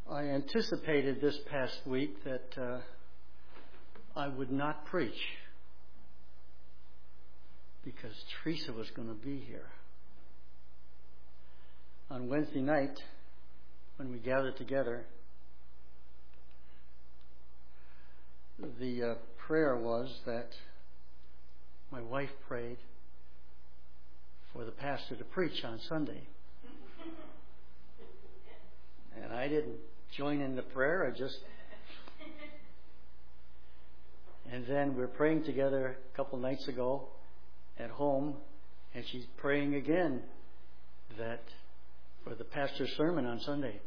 I anticipated this past week that I would not preach because Teresa was going to be here. On Wednesday night, when we gathered together, the prayer was that my wife prayed for the pastor to preach on Sunday. And I didn't join in the prayer. And then we were praying together a couple nights ago at home, and she's praying again that for the pastor's sermon on Sunday.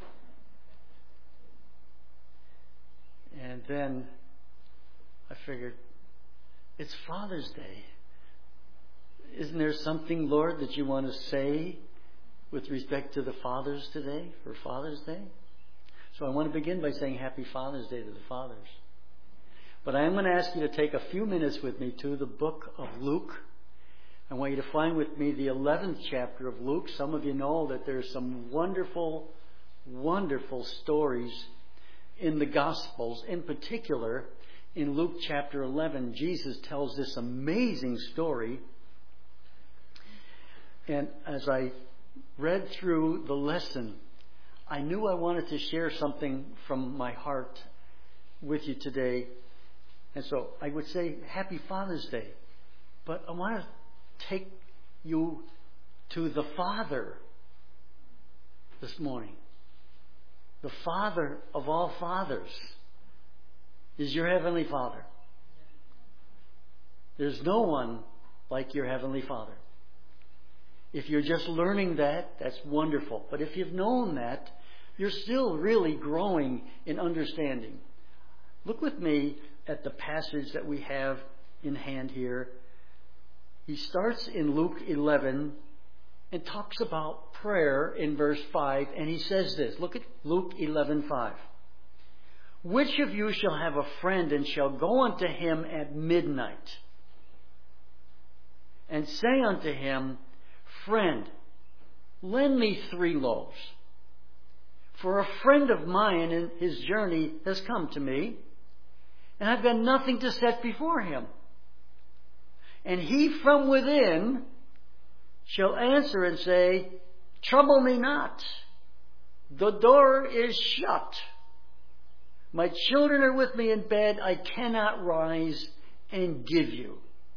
And then I figured, it's Father's Day. Isn't there something, Lord, that you want to say with respect to the fathers today, for Father's Day? So I want to begin by saying Happy Father's Day to the fathers. But I am going to ask you to take a few minutes with me to the book of Luke. I want you to find with me the 11th chapter of Luke. Some of you know that there's some wonderful, wonderful stories in the Gospels. In particular, in Luke chapter 11, Jesus tells this amazing story. And as I read through the lesson, I knew I wanted to share something from my heart with you today. And so I would say Happy Father's Day. But I want to take you to the Father this morning. The Father of all fathers is your Heavenly Father. There's no one like your Heavenly Father. If you're just learning that, that's wonderful. But if you've known that, you're still really growing in understanding. Look with me at the passage that we have in hand here. He starts in Luke 11 and talks about prayer in verse 5, and he says this. Look at Luke 11:5. Which of you shall have a friend and shall go unto him at midnight and say unto him, Friend, lend me 3 loaves. For a friend of mine in his journey has come to me, and I've got nothing to set before him. And he from within shall answer and say, Trouble me not. The door is shut. My children are with me in bed. I cannot rise and give you.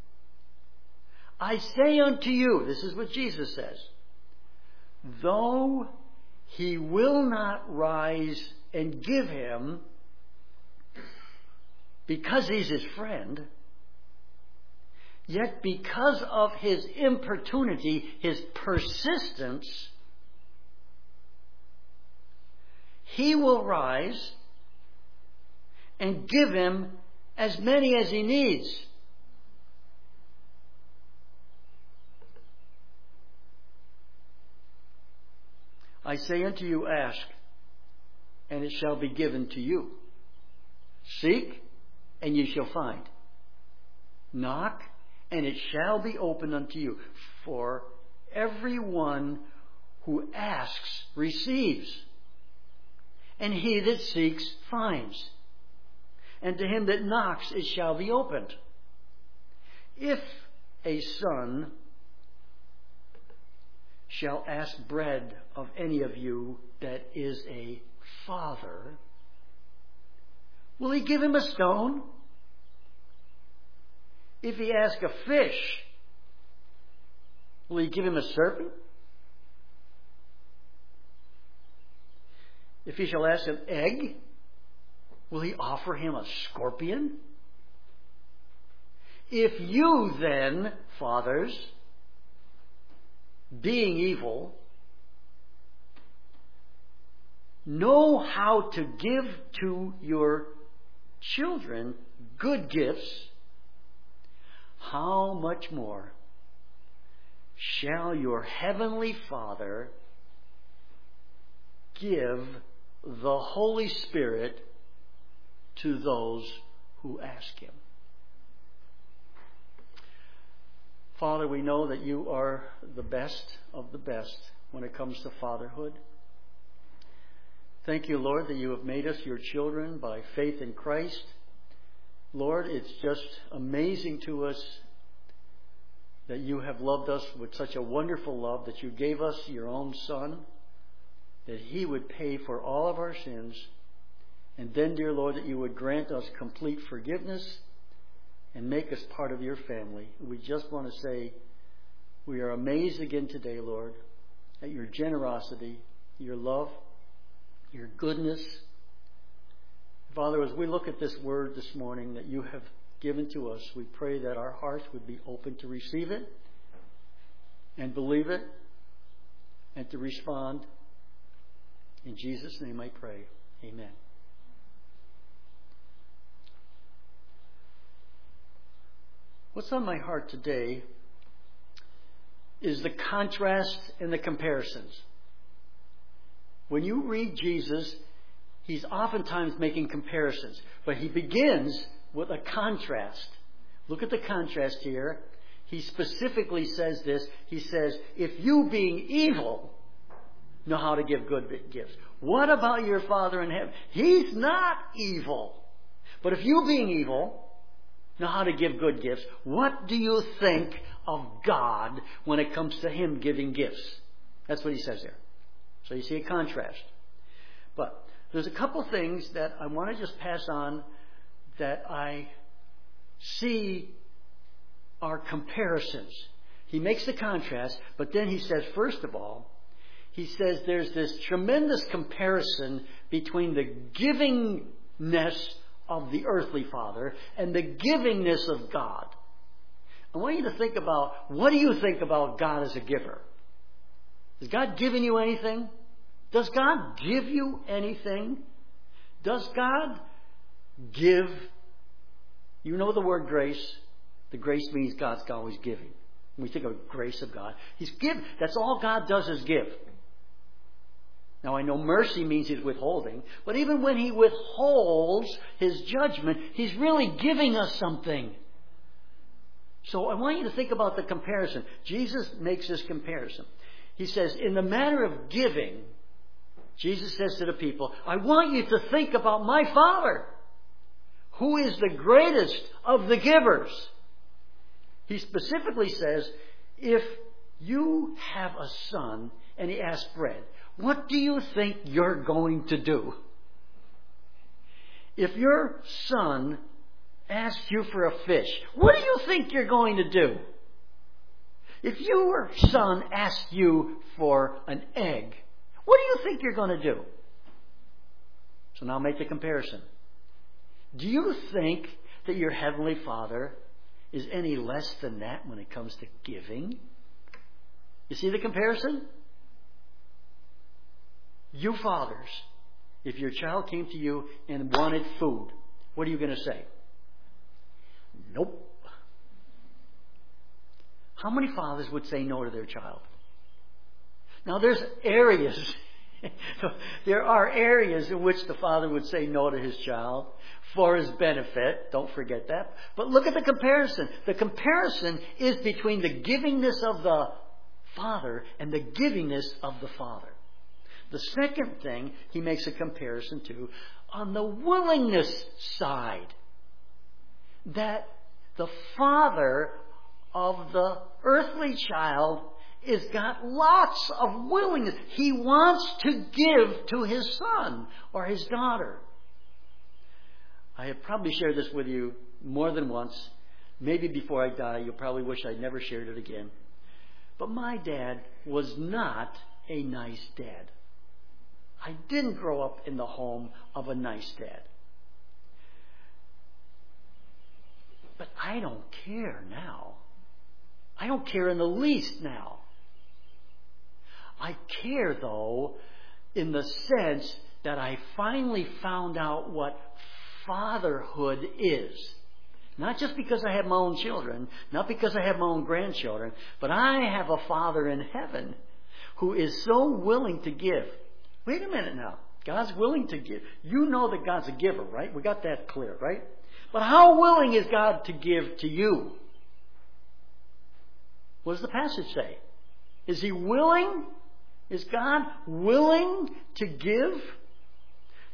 I say unto you, this is what Jesus says, though he will not rise and give him because he's his friend, yet because of his importunity, his persistence, he will rise and give him as many as he needs. I say unto you, ask, and it shall be given to you. Seek, and ye shall find. Knock, and it shall be opened unto you. For everyone who asks receives, and he that seeks finds. And to him that knocks it shall be opened. If a son shall ask bread of any of you that is a father, will he give him a stone? If he ask a fish, will he give him a serpent? If he shall ask an egg, will he offer him a scorpion? If you then, fathers, being evil, know how to give to your children good gifts, how much more shall your heavenly Father give the Holy Spirit to those who ask him? Father, we know that you are the best of the best when it comes to fatherhood. Thank you, Lord, that you have made us your children by faith in Christ. Lord, it's just amazing to us that you have loved us with such a wonderful love that you gave us your own Son, that he would pay for all of our sins. And then, dear Lord, that you would grant us complete forgiveness and make us part of your family. We just want to say we are amazed again today, Lord, at your generosity, your love, your goodness. Father, as we look at this word this morning that you have given to us, we pray that our hearts would be open to receive it and believe it and to respond. In Jesus' name I pray. Amen. What's on my heart today is the contrast and the comparisons. When you read Jesus, he's oftentimes making comparisons, but he begins with a contrast. Look at the contrast here. He specifically says this. He says, if you being evil know how to give good gifts, what about your Father in heaven? He's not evil. But if you being evil know how to give good gifts, what do you think of God when it comes to him giving gifts? That's what he says there. So you see a contrast. But there's a couple things that I want to just pass on that I see are comparisons. He makes the contrast, but then he says, first of all, he says there's this tremendous comparison between the givingness of the earthly father and the givingness of God. I want you to think about, what do you think about God as a giver? Has God given you anything? Does God give you anything? Does God give? You know the word grace. The grace means God's always giving. When we think of grace of God, he's give. That's all God does is give. Now I know mercy means he's withholding, but even when he withholds his judgment, he's really giving us something. So I want you to think about the comparison. Jesus makes this comparison. He says, in the matter of giving, Jesus says to the people, I want you to think about my Father, who is the greatest of the givers. He specifically says, if you have a son and he asks bread, what do you think you're going to do? If your son asks you for a fish, what do you think you're going to do? If your son asks you for an egg, what do you think you're going to do? So now make the comparison. Do you think that your Heavenly Father is any less than that when it comes to giving? You see the comparison? You fathers, if your child came to you and wanted food, what are you going to say? Nope. How many fathers would say no to their child? Now there's areas, there are areas in which the father would say no to his child for his benefit. Don't forget that. But look at the comparison. The comparison is between the givingness of the father and the givingness of the father. The second thing he makes a comparison to, on the willingness side, that the father of the earthly child has got lots of willingness. He wants to give to his son or his daughter. I have probably shared this with you more than once. Maybe before I die, you'll probably wish I'd never shared it again. But my dad was not a nice dad. I didn't grow up in the home of a nice dad. But I don't care now. I don't care in the least now. I care, though, in the sense that I finally found out what fatherhood is. Not just because I have my own children, not because I have my own grandchildren, but I have a Father in heaven who is so willing to give. Wait a minute now. God's willing to give. You know that God's a giver, right? We got that clear, right? But how willing is God to give to you? What does the passage say? Is he willing? Is God willing to give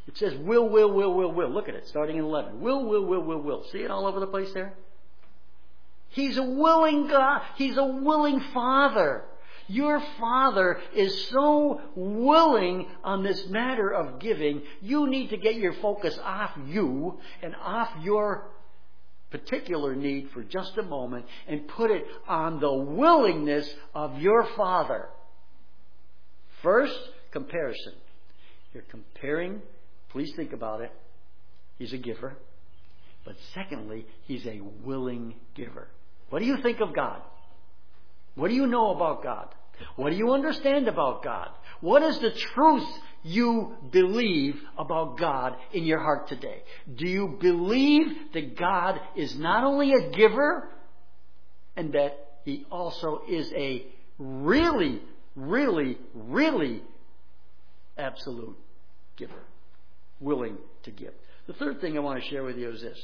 It says will, will, will, will, will. Look at it, starting in 11. Will, will, will, will, will. See it all over the place there? He's a willing God. He's a willing Father. Your Father is so willing on this matter of giving, you need to get your focus off you and off your particular need for just a moment and put it on the willingness of your Father. First, comparison. You're comparing, please think about it, He's a giver. But secondly, He's a willing giver. What do you think of God? What do you know about God? What do you understand about God? What is the truth you believe about God in your heart today? Do you believe that God is not only a giver and that He also is a really, really, really absolute giver, willing to give? The third thing I want to share with you is this.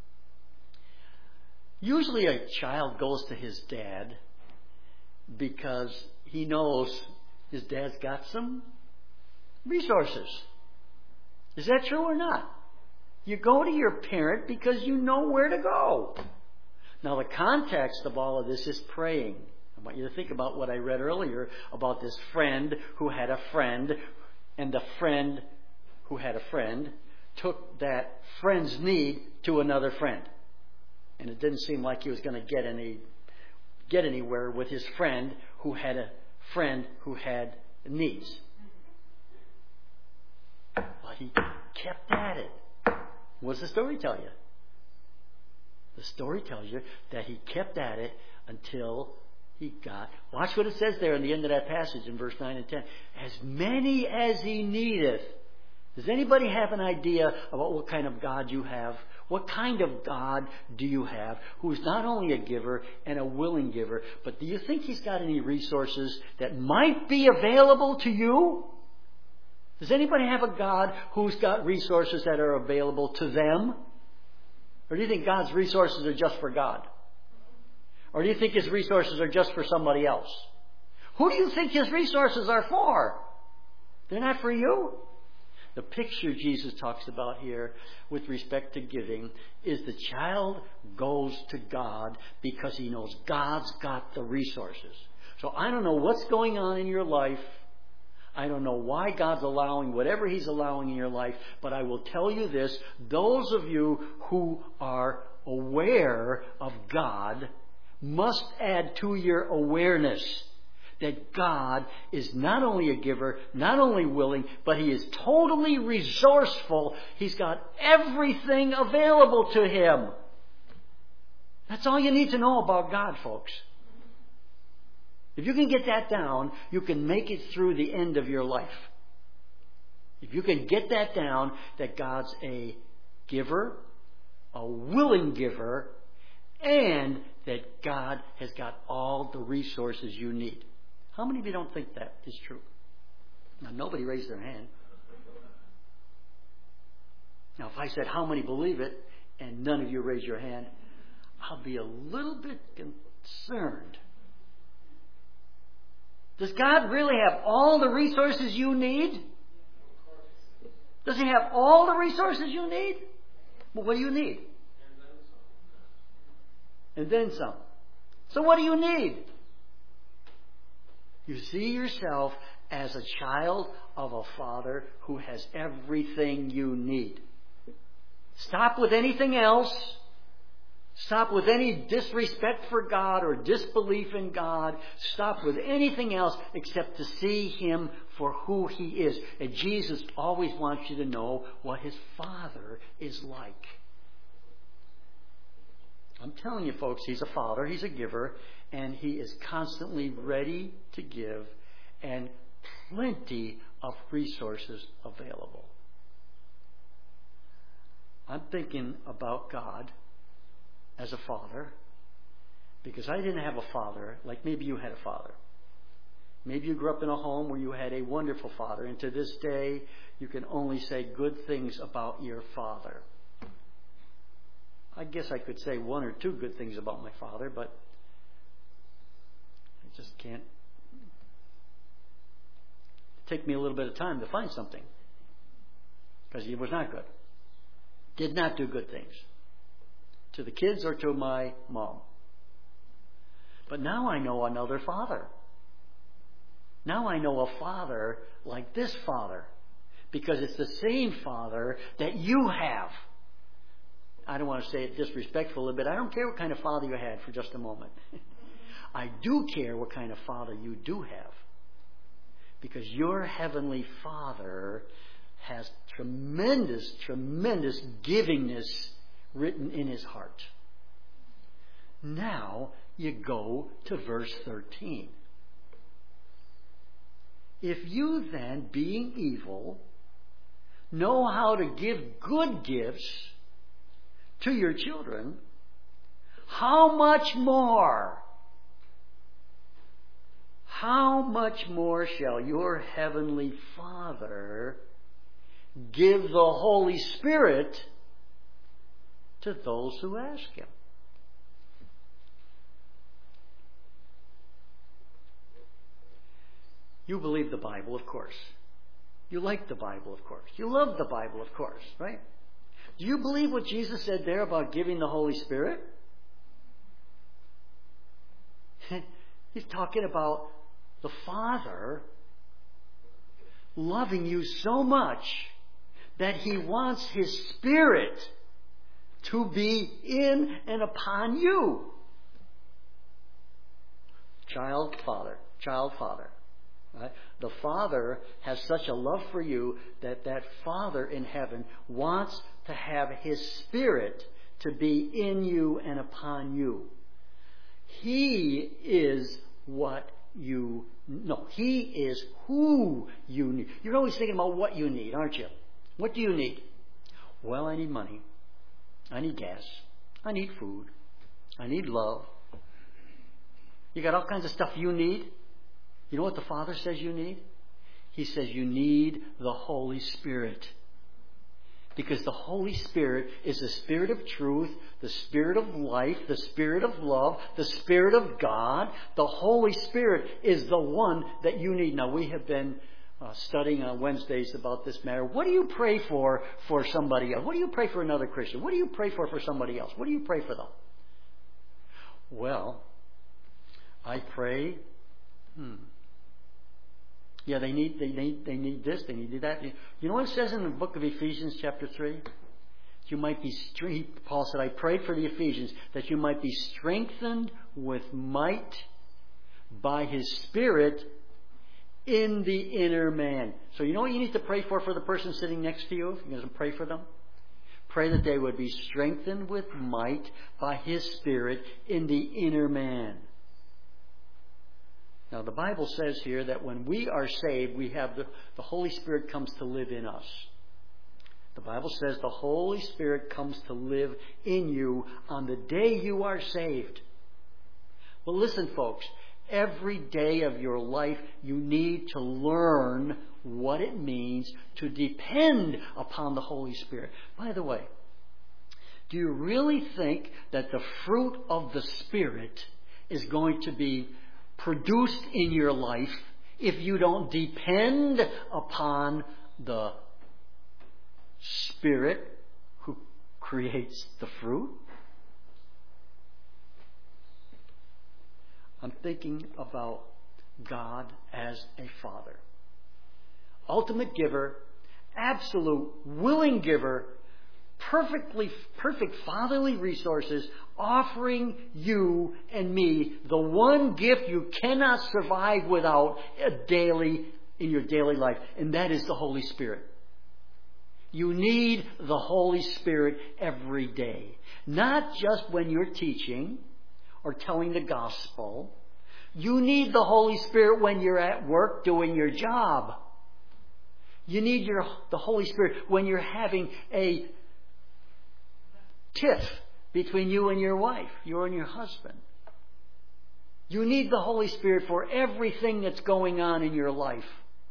Usually a child goes to his dad because he knows his dad's got some resources. Is that true or not? You go to your parent because you know where to go. Now the context of all of this is praying. I want you to think about what I read earlier about this friend who had a friend, and the friend who had a friend took that friend's need to another friend. And it didn't seem like he was going to get anywhere with his friend who had a friend who had needs. But he kept at it. What does the story tell you? The story tells you that he kept at it until he got... Watch what it says there in the end of that passage in verse 9 and 10. As many as he needeth. Does anybody have an idea about what kind of God you have? What kind of God do you have who is not only a giver and a willing giver, but do you think He's got any resources that might be available to you? Does anybody have a God who's got resources that are available to them? Or do you think God's resources are just for God? Or do you think His resources are just for somebody else? Who do you think His resources are for? They're not for you. The picture Jesus talks about here with respect to giving is the child goes to God because he knows God's got the resources. So I don't know what's going on in your life. I don't know why God's allowing whatever He's allowing in your life, but I will tell you this. Those of you who are aware of God must add to your awareness that God is not only a giver, not only willing, but He is totally resourceful. He's got everything available to Him. That's all you need to know about God, folks. If you can get that down, you can make it through the end of your life. If you can get that down, that God's a giver, a willing giver, and that God has got all the resources you need. How many of you don't think that is true? Now, nobody raised their hand. Now, if I said how many believe it, and none of you raise your hand, I'll be a little bit concerned. Does God really have all the resources you need? Does He have all the resources you need? Well, what do you need? And then some. So what do you need? You see yourself as a child of a Father who has everything you need. Stop with anything else. Stop with any disrespect for God or disbelief in God. Stop with anything else except to see Him for who He is. And Jesus always wants you to know what His Father is like. I'm telling you, folks, He's a Father, He's a giver, and He is constantly ready to give and plenty of resources available. I'm thinking about God as a father because I didn't have a father like maybe you had a father. Maybe you grew up in a home where you had a wonderful father, and to this day you can only say good things about your father. I guess I could say one or two good things about my father, but I just can't. It'd take me a little bit of time to find something. because he was not good. Did not do good things to the kids or to my mom. But now I know another father. Now I know a father like this father, because it's the same father that you have. I don't want to say it disrespectfully, but I don't care what kind of father you had for just a moment. I do care what kind of father you do have, because your heavenly Father has tremendous, tremendous givingness written in his heart. Now you go to verse 13. If you then, being evil, know how to give good gifts to your children, how much more shall your heavenly Father give the Holy Spirit to those who ask him? You believe the Bible, of course. You like the Bible, of course. You love the Bible, of course, right? Do you believe what Jesus said there about giving the Holy Spirit? He's talking about the Father loving you so much that He wants His Spirit to be in and upon you. Child, Father. Right? The Father has such a love for you that that Father in heaven wants to have His Spirit to be in you and upon you. He is what you know. He is who you need. You're always thinking about what you need, aren't you? What do you need? Well, I need money. I need gas. I need food. I need love. You got all kinds of stuff you need. You know what the Father says you need? He says you need the Holy Spirit. Because the Holy Spirit is the Spirit of truth, the Spirit of life, the Spirit of love, the Spirit of God. The Holy Spirit is the one that you need. Now, we have been studying on Wednesdays about this matter. What do you pray for somebody else? What do you pray for another Christian? What do you pray for somebody else? What do you pray for them? Well, I pray... Yeah, they need this, they need that. You know what it says in the book of Ephesians chapter 3? You might be, Paul said, I prayed for the Ephesians that you might be strengthened with might by His Spirit in the inner man. So you know what you need to pray for the person sitting next to you? You're going to pray for them? Pray that they would be strengthened with might by His Spirit in the inner man. Now, the Bible says here that when we are saved, we have the Holy Spirit comes to live in us. The Bible says the Holy Spirit comes to live in you on the day you are saved. Well, listen, folks. Every day of your life, you need to learn what it means to depend upon the Holy Spirit. By the way, do you really think that the fruit of the Spirit is going to be produced in your life if you don't depend upon the Spirit who creates the fruit? I'm thinking about God as a Father. Ultimate giver, absolute willing giver, perfect fatherly resources, offering you and me the one gift you cannot survive without in your daily life, and that is the Holy Spirit. You need the Holy Spirit every day. Not just when you're teaching or telling the gospel. You need the Holy Spirit when you're at work doing your job. You need the Holy Spirit when you're having a tiff between you and your wife, you and your husband. You need the Holy Spirit for everything that's going on in your life.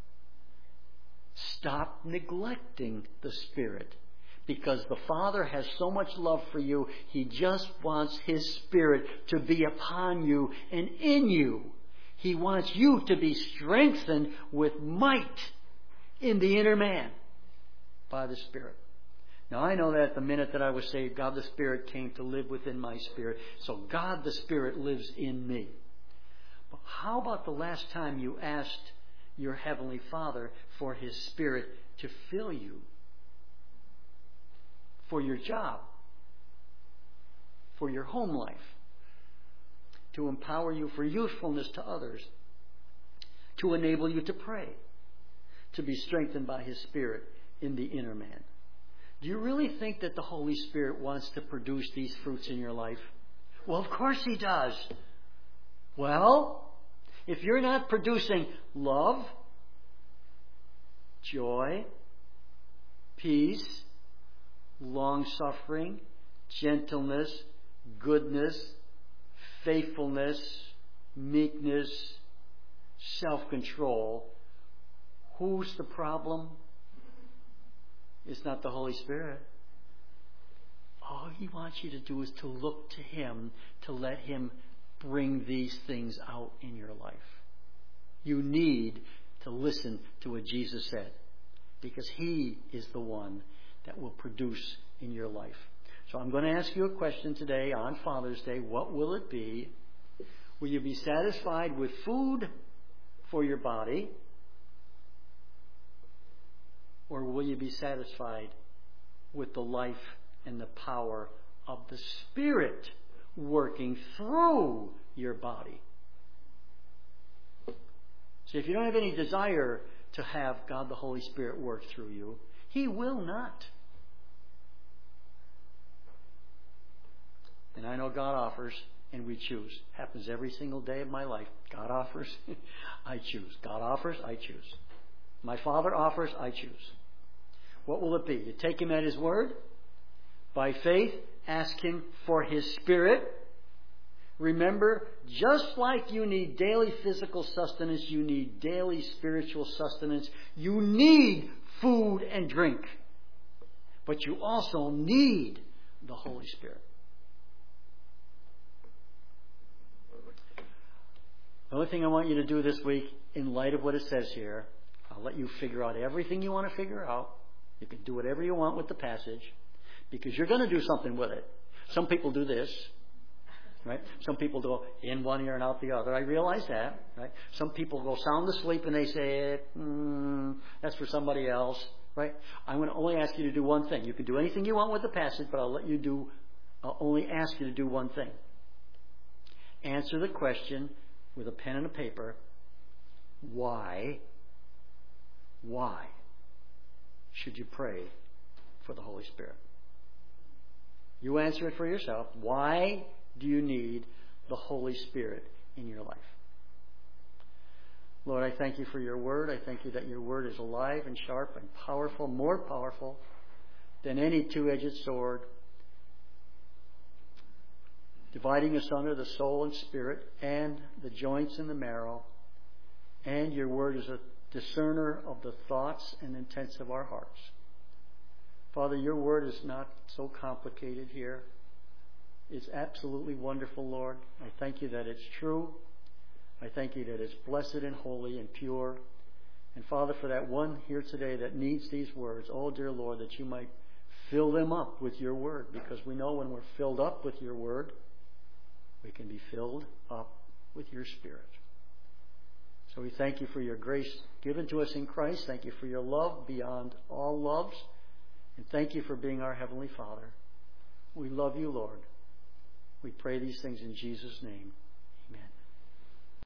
Stop neglecting the Spirit, because the Father has so much love for you. He just wants His Spirit to be upon you and in you. He wants you to be strengthened with might in the inner man. by the Spirit. Now, I know that the minute that I was saved, God the Spirit came to live within my spirit. So God the Spirit lives in me. But how about the last time you asked your Heavenly Father for His Spirit to fill you? For your job. For your home life. To empower you for usefulness to others. To enable you to pray. To be strengthened by His Spirit in the inner man. Do you really think that the Holy Spirit wants to produce these fruits in your life? Well, of course He does. Well, if you're not producing love, joy, peace, long-suffering, gentleness, goodness, faithfulness, meekness, self-control, who's the problem? It's not the Holy Spirit. All He wants you to do is to look to Him, to let Him bring these things out in your life. You need to listen to what Jesus said, because He is the one that will produce in your life. So I'm going to ask you a question today on Father's Day. What will it be? Will you be satisfied with food for your body? Or will you be satisfied with the life and the power of the Spirit working through your body? So if you don't have any desire to have God the Holy Spirit work through you, He will not. And I know God offers, and we choose. Happens every single day of my life. God offers, I choose. God offers, I choose. My Father offers, I choose. What will it be? You take Him at His word. By faith, ask Him for His Spirit. Remember, just like you need daily physical sustenance, you need daily spiritual sustenance. You need food and drink. But you also need the Holy Spirit. The only thing I want you to do this week, in light of what it says here, I'll let you figure out everything you want to figure out. You can do whatever you want with the passage, because you're going to do something with it. Some people do this, right? Some people go in one ear and out the other. I realize that, right? Some people go sound asleep and they say, that's for somebody else, right? I'm going to only ask you to do one thing. You can do anything you want with the passage, but I'll only ask you to do one thing. Answer the question with a pen and a paper. Why should you pray for the Holy Spirit? You answer it for yourself. Why do you need the Holy Spirit in your life? Lord, I thank You for Your word. I thank You that Your word is alive and sharp and powerful, more powerful than any two-edged sword, dividing asunder the soul and spirit and the joints and the marrow. And Your word is a discerner of the thoughts and intents of our hearts. Father, Your word is not so complicated here. It's absolutely wonderful, Lord. I thank You that it's true. I thank You that it's blessed and holy and pure. And Father, for that one here today that needs these words, oh dear Lord, that You might fill them up with Your word, because we know when we're filled up with Your word, we can be filled up with Your Spirit. So we thank You for Your grace given to us in Christ. Thank You for Your love beyond all loves. And thank You for being our Heavenly Father. We love You, Lord. We pray these things in Jesus' name.